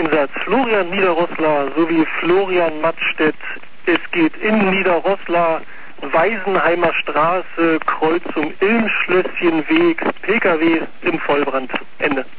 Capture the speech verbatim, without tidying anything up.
Einsatz Florian Niederrossler sowie Florian Mattstedt. Es geht in Niederrossler, Weisenheimer Straße, Kreuzung Ilmschlösschenweg, P K W im Vollbrand. Ende.